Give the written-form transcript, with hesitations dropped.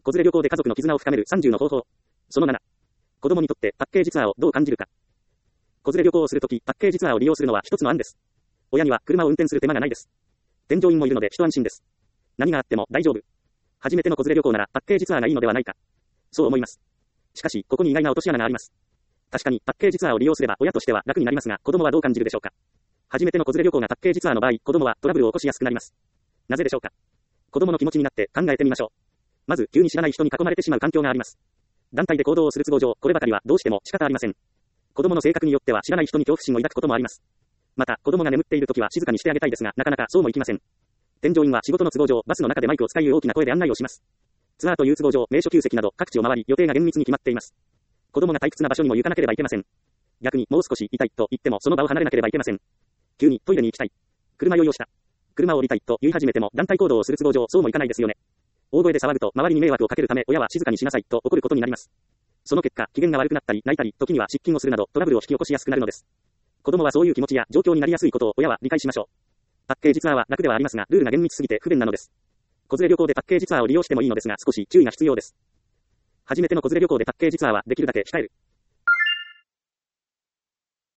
子連れ旅行で家族の絆を深める30の方法。その7。子供にとってパッケージツアーをどう感じるか。子連れ旅行をするとき、パッケージツアーを利用するのは一つの案です。親には車を運転する手間がないです。添乗員もいるので一安心です。何があっても大丈夫。初めての子連れ旅行ならパッケージツアーがいいのではないか。そう思います。しかし、ここに意外な落とし穴があります。確かに、パッケージツアーを利用すれば親としては楽になりますが、子供はどう感じるでしょうか。初めての子連れ旅行がパッケージツアーの場合、子供はトラブルを起こしやすくなります。なぜでしょうか。子供の気持ちになって考えてみましょう。まず、急に知らない人に囲まれてしまう環境があります。団体で行動をする都合上、こればかりはどうしても仕方ありません。子供の性格によっては知らない人に恐怖心を抱くこともあります。また、子供が眠っているときは静かにしてあげたいですが、なかなかそうもいきません。添乗員は仕事の都合上、バスの中でマイクを使い大きな声で案内をします。ツアーという都合上、名所旧跡など各地を回り、予定が厳密に決まっています。子供が退屈な場所にも行かなければいけません。逆にもう少しいたいと言ってもその場を離れなければいけません。急にトイレに行きたい。車酔いをした。車を降りたいと言い始めても団体行動をする都合上そうもいかないですよね。大声で騒ぐと周りに迷惑をかけるため親は静かにしなさいと怒ることになります。その結果、機嫌が悪くなったり泣いたり、時には失禁をするなどトラブルを引き起こしやすくなるのです。子供はそういう気持ちや状況になりやすいことを親は理解しましょう。パッケージツアーは楽ではありますが、ルールが厳密すぎて不便なのです。子連れ旅行でパッケージツアーを利用してもいいのですが、少し注意が必要です。初めての子連れ旅行でパッケージツアーはできるだけ控える。